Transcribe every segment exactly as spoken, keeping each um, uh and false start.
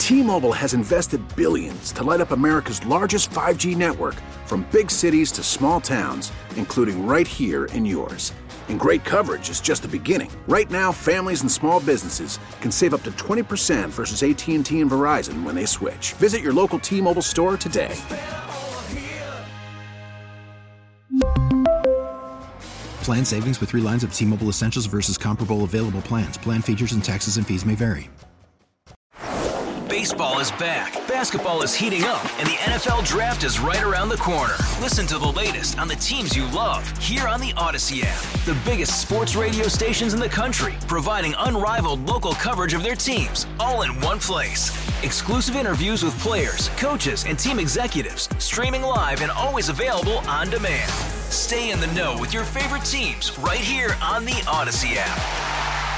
T-Mobile has invested billions to light up America's largest five G network, from big cities to small towns, including right here in yours. And great coverage is just the beginning. Right now, families and small businesses can save up to twenty percent versus A T and T and Verizon when they switch. Visit your local T-Mobile store today. Plan savings with three lines of T-Mobile Essentials versus comparable available plans. Plan features and taxes and fees may vary. Baseball is back, basketball is heating up, and the N F L Draft is right around the corner. Listen to the latest on the teams you love here on the Odyssey app. The biggest sports radio stations in the country, providing unrivaled local coverage of their teams, all in one place. Exclusive interviews with players, coaches, and team executives, streaming live and always available on demand. Stay in the know with your favorite teams right here on the Odyssey app.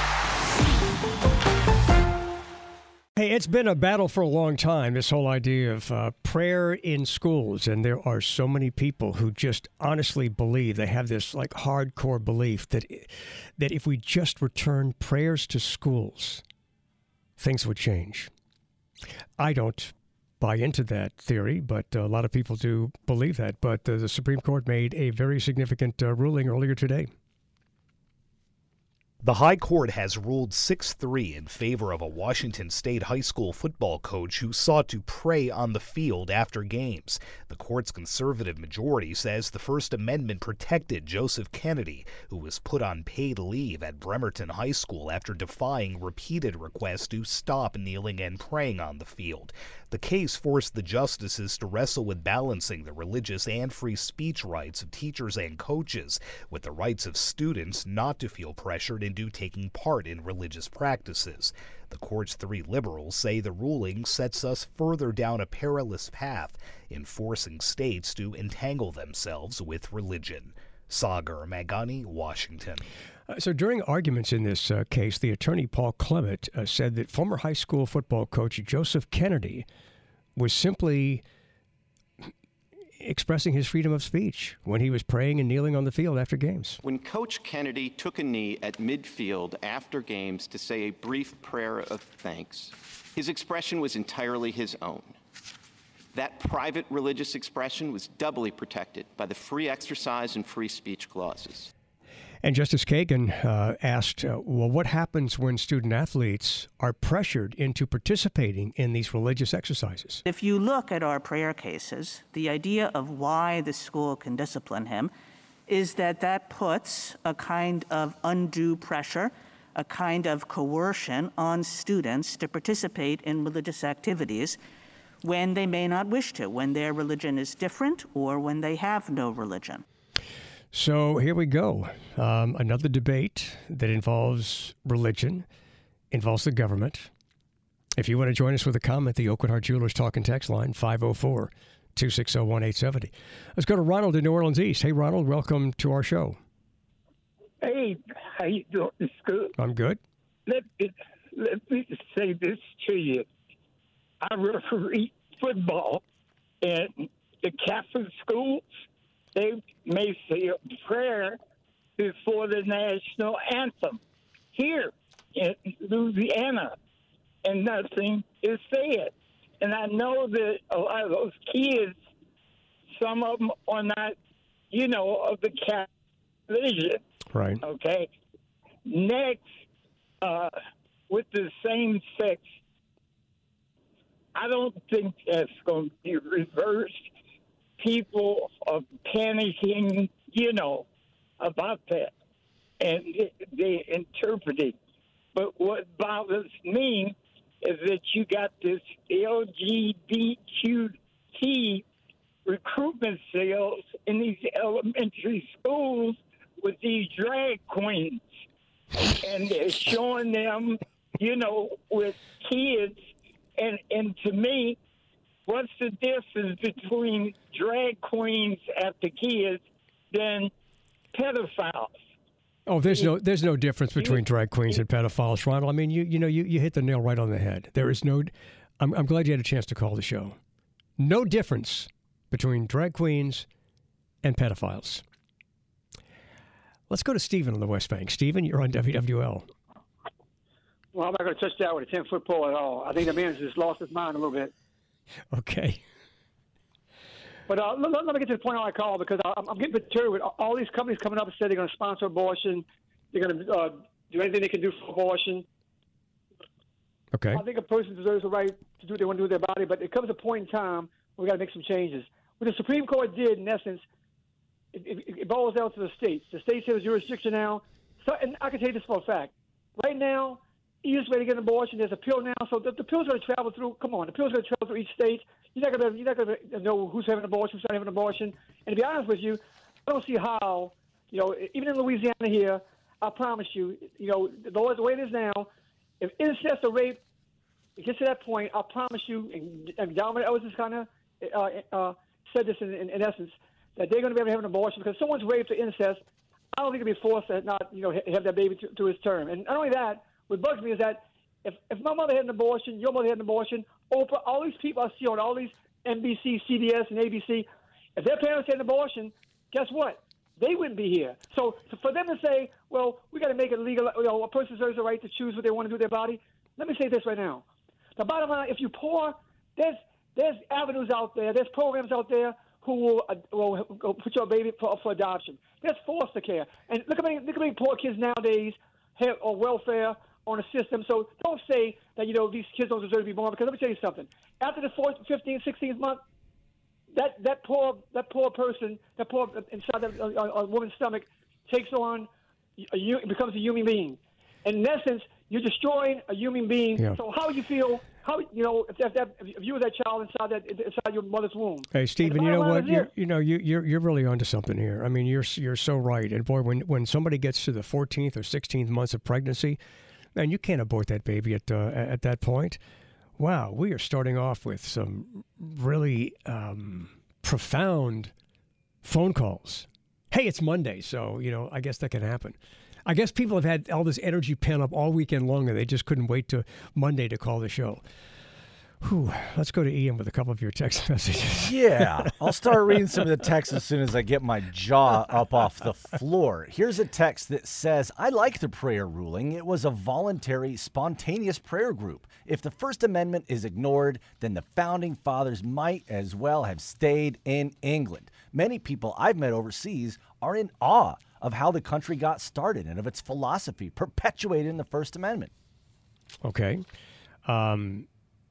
Hey, it's been a battle for a long time, this whole idea of uh, prayer in schools. And there are so many people who just honestly believe, they have this like hardcore belief that that if we just return prayers to schools, things would change. I don't buy into that theory, but a lot of people do believe that. But uh, the Supreme Court made a very significant uh, ruling earlier today. The High Court has ruled six three in favor of a Washington State high school football coach who sought to pray on the field after games. The court's conservative majority says the First Amendment protected Joseph Kennedy, who was put on paid leave at Bremerton High School after defying repeated requests to stop kneeling and praying on the field. The case forced the justices to wrestle with balancing the religious and free speech rights of teachers and coaches with the rights of students not to feel pressured into taking part in religious practices. The court's three liberals say the ruling sets us further down a perilous path in forcing states to entangle themselves with religion. Sagar Magani, Washington. Uh, so during arguments in this uh, case, the attorney Paul Clement uh, said that former high school football coach Joseph Kennedy was simply expressing his freedom of speech when he was praying and kneeling on the field after games. When Coach Kennedy took a knee at midfield after games to say a brief prayer of thanks, his expression was entirely his own. That private religious expression was doubly protected by the free exercise and free speech clauses. And Justice Kagan uh, asked, uh, well, what happens when student athletes are pressured into participating in these religious exercises? If you look at our prayer cases, the idea of why the school can discipline him is that that puts a kind of undue pressure, a kind of coercion on students to participate in religious activities when they may not wish to, when their religion is different or when they have no religion. So here we go. Um, another debate that involves religion, involves the government. If you want to join us with a comment, the Oakwood Heart Jewelers Talk and Text line, five oh four, two six oh, one eight seven oh. Let's go to Ronald in New Orleans East. Hey, Ronald, welcome to our show. Hey, how you doing? It's good. I'm good. Let me, let me say this to you. I referee football in the Catholic schools. They may say a prayer before the national anthem here in Louisiana, and nothing is said. And I know that a lot of those kids, some of them are not, you know, of the Catholic religion. Right. Okay. Next, uh, with the same sex, I don't think that's going to be reversed. People are panicking, you know, about that, and they interpret it. But what bothers me is that you got this L G B T Q recruitment sales in these elementary schools with these drag queens, and they're showing them, you know, with kids, and and to me, what's the difference between drag queens after kids than pedophiles? Oh, there's no there's no difference between drag queens and pedophiles, Ronald. I mean, you you know, you, you hit the nail right on the head. There is no I'm I'm glad you had a chance to call the show. No difference between drag queens and pedophiles. Let's go to Stephen on the West Bank. Stephen, you're on W W L. Well, I'm not going to touch that with a ten-foot pole at all. I think the man just lost his mind a little bit. Okay. But uh, let, let me get to the point I call because I'm, I'm getting perturbed with all these companies coming up and saying they're going to sponsor abortion. They're going to uh, do anything they can do for abortion. Okay. I think a person deserves the right to do what they want to do with their body, but there comes a point in time where we got to make some changes. What the Supreme Court did, in essence, it, it, it boils down to the states. The states have jurisdiction now. So, and I can tell you this for a fact. Right now, the easiest way to get an abortion, there's a pill now. So the, the pill's going to travel through. Come on, the pill's going to travel through each state. You're not going to you're not going to know who's having an abortion, who's not having an abortion. And to be honest with you, I don't see how. You know, even in Louisiana here, I promise you, you know, the, the way it is now, if incest or rape it gets to that point, I promise you, and, and Dominic Ellis has kind of uh, uh, said this in, in, in essence, that they're going to be able to have an abortion because someone's raped or incest. I don't think it'll be forced to not, you know, have that baby to, to his term. And not only that, what bugs me is that if, if my mother had an abortion, your mother had an abortion, Oprah, all these people I see on all these N B C, C B S, and A B C, if their parents had an abortion, guess what? They wouldn't be here. So, so for them to say, well, we got to make it legal, you know, a person deserves the right to choose what they want to do with their body. Let me say this right now. The bottom line, if you're poor, there's there's avenues out there, there's programs out there who will, uh, will, will put your baby for, for adoption. There's foster care. And look at me, look at me poor kids nowadays have on welfare, on a system. So don't say that, you know, these kids don't deserve to be born because let me tell you something. After the fourth, fifteenth, sixteenth month, that, that poor that poor person, that poor inside a, a, a woman's stomach takes on, a, becomes a human being. And in essence, you're destroying a human being. Yeah. So how you feel? How you know if, that, if you were that child inside that inside your mother's womb? Hey, Stephen, you know what? You're, you know you you're you're really onto something here. I mean, you're you're so right. And boy, when when somebody gets to the fourteenth or sixteenth months of pregnancy, man, you can't abort that baby at uh, at that point. Wow, we are starting off with some really um, profound phone calls. Hey, it's Monday, so you know I guess that can happen. I guess people have had all this energy pent up all weekend long, and they just couldn't wait to Monday to call the show. Whew. Let's go to Ian with a couple of your text messages. Yeah, I'll start reading some of the texts as soon as I get my jaw up off the floor. Here's a text that says, I like the prayer ruling. It was a voluntary, spontaneous prayer group. If the First Amendment is ignored, then the Founding Fathers might as well have stayed in England. Many people I've met overseas are in awe of how the country got started and of its philosophy perpetuated in the First Amendment. Okay. Um,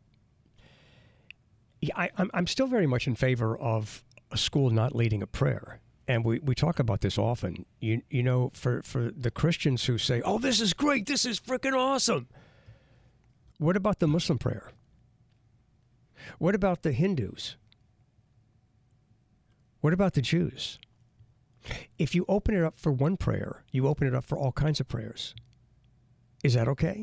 yeah, I, I'm, I'm still very much in favor of a school not leading a prayer. And we, we talk about this often. You you know, for, for the Christians who say, oh, this is great, this is freaking awesome. What about the Muslim prayer? What about the Hindus? What about the Jews? If you open it up for one prayer, you open it up for all kinds of prayers. Is that okay?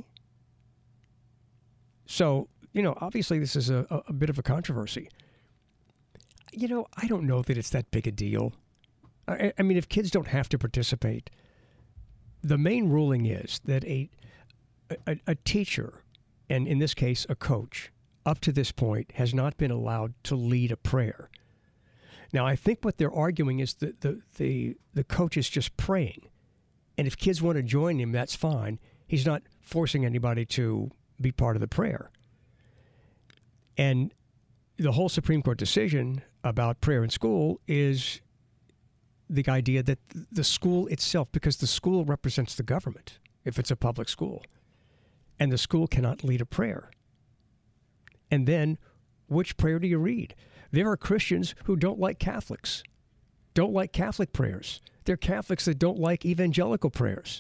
So, you know, obviously this is a, a bit of a controversy. You know, I don't know that it's that big a deal. I, I mean, if kids don't have to participate, the main ruling is that a, a, a teacher, and in this case a coach, up to this point has not been allowed to lead a prayer. Now, I think what they're arguing is that the, the, the coach is just praying. And if kids want to join him, that's fine. He's not forcing anybody to be part of the prayer. And the whole Supreme Court decision about prayer in school is the idea that the school itself, because the school represents the government, if it's a public school, and the school cannot lead a prayer. And then, which prayer do you read? There are Christians who don't like Catholics, don't like Catholic prayers. There are Catholics that don't like evangelical prayers.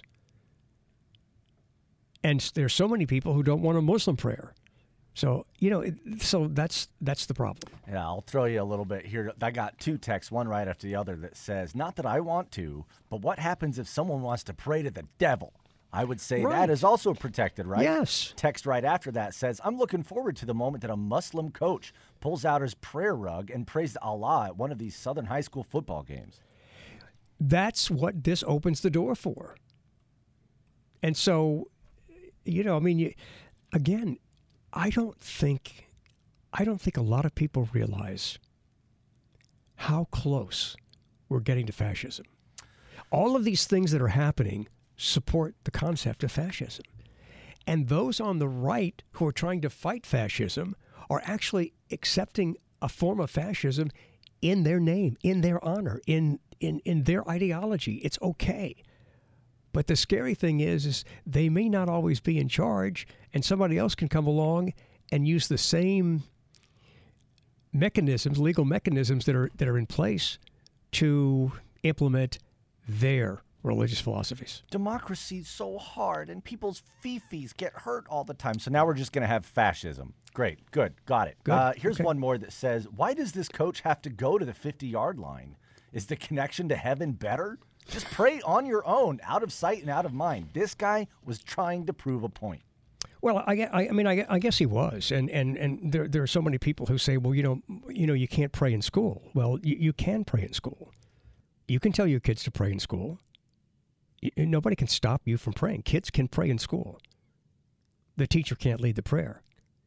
And there's so many people who don't want a Muslim prayer. So, you know, it, so that's that's the problem. Yeah, I'll throw you a little bit here. I got two texts, one right after the other, that says, not that I want to, but what happens if someone wants to pray to the devil? I would say right. That is also protected, right? Yes. Text right after that says, I'm looking forward to the moment that a Muslim coach pulls out his prayer rug and prays to Allah at one of these Southern high school football games. That's what this opens the door for. And so, you know, I mean, you, again, I don't think, I don't think a lot of people realize how close we're getting to fascism. All of these things that are happening support the concept of fascism. And those on the right who are trying to fight fascism are actually accepting a form of fascism in their name, in their honor, in in, in their ideology. It's okay. But the scary thing is, is they may not always be in charge, and somebody else can come along and use the same mechanisms, legal mechanisms that are that are in place to implement their religious philosophies. Democracy's so hard, and people's fifis get hurt all the time. So now we're just going to have fascism. Great, good, got it. Good. Uh, here's Okay. one more that says, why does this coach have to go to the fifty-yard line? Is the connection to heaven better? Just pray on your own, out of sight and out of mind. This guy was trying to prove a point. Well, I, I, I mean, I, I guess he was, and and and there there are so many people who say, well, you know, you know, you can't pray in school. Well, you, you can pray in school. You can tell your kids to pray in school. You, nobody can stop you from praying. Kids can pray in school. The teacher can't lead the prayer.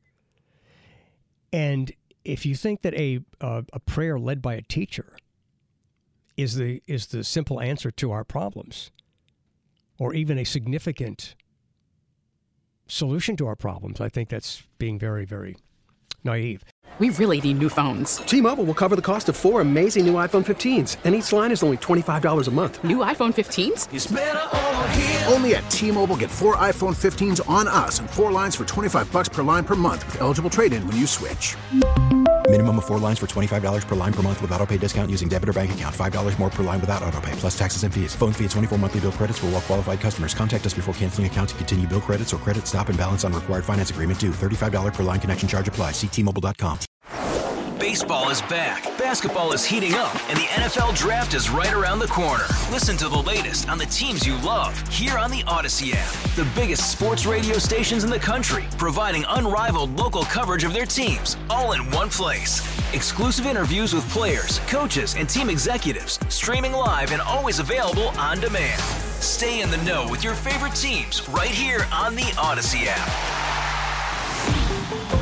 And if you think that a uh, a prayer led by a teacher is the is the simple answer to our problems, or even a significant solution to our problems, I think that's being very, very naive. We really need new phones. T-Mobile will cover the cost of four amazing new iPhone fifteens, and each line is only twenty-five dollars a month. New iPhone fifteens? It's better over here. Only at T-Mobile, get four iPhone fifteens on us and four lines for twenty-five bucks per line per month with eligible trade-in when you switch. Minimum of four lines for twenty-five dollars per line per month with autopay discount using debit or bank account. five dollars more per line without autopay, plus taxes and fees. Phone fee at twenty-four monthly bill credits for well-qualified customers. Contact us before canceling account to continue bill credits or credit stop and balance on required finance agreement due. thirty-five dollars per line connection charge applies. See T Mobile dot com. Baseball is back, basketball is heating up, and the N F L Draft is right around the corner. Listen to the latest on the teams you love here on the Odyssey app. The biggest sports radio stations in the country, providing unrivaled local coverage of their teams, all in one place. Exclusive interviews with players, coaches, and team executives, streaming live and always available on demand. Stay in the know with your favorite teams right here on the Odyssey app.